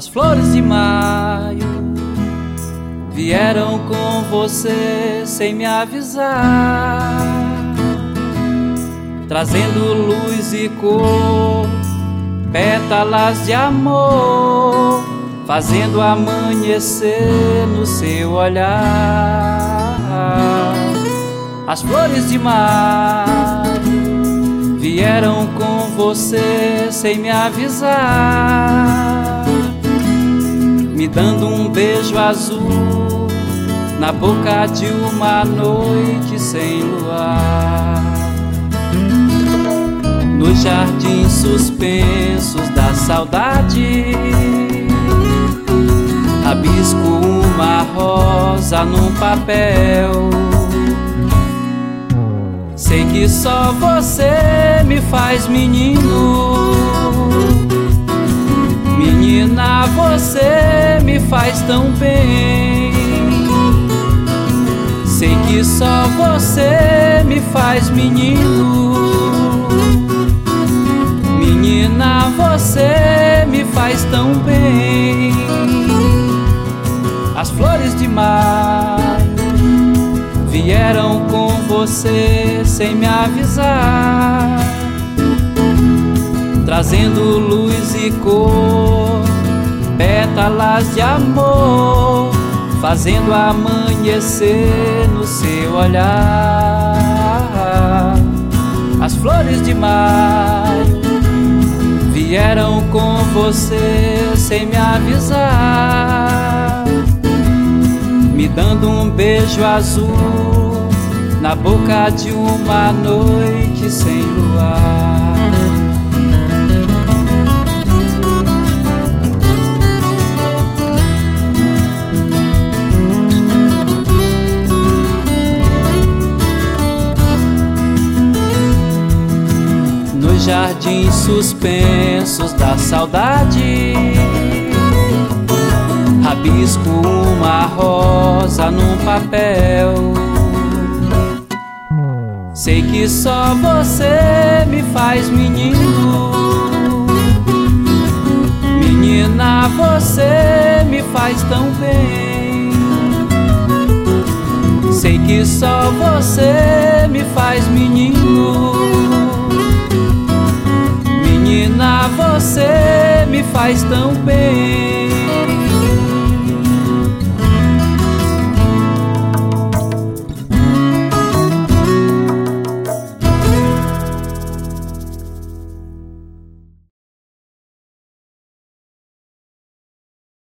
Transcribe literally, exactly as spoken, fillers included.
As flores de maio vieram com você sem me avisar, trazendo luz e cor, pétalas de amor, fazendo amanhecer no seu olhar. As flores de maio vieram com você sem me avisar, me dando um beijo azul na boca de uma noite sem luar. Nos jardins suspensos da saudade, rabisco uma rosa num papel. Sei que só você me faz menino, menina, você me faz tão bem. Sei que só você me faz menino, menina, você me faz tão bem. As flores de maio vieram com você sem me avisar, trazendo luz e cor, pétalas de amor, fazendo amanhecer no seu olhar. As flores de maio vieram com você sem me avisar, me dando um beijo azul na boca de uma noite sem luar. Nos jardins suspensos da saudade, rabisco uma rosa num papel. Sei que só você me faz menino, menina, você me faz tão bem. Sei que só você me faz menino, menina, você me faz tão bem.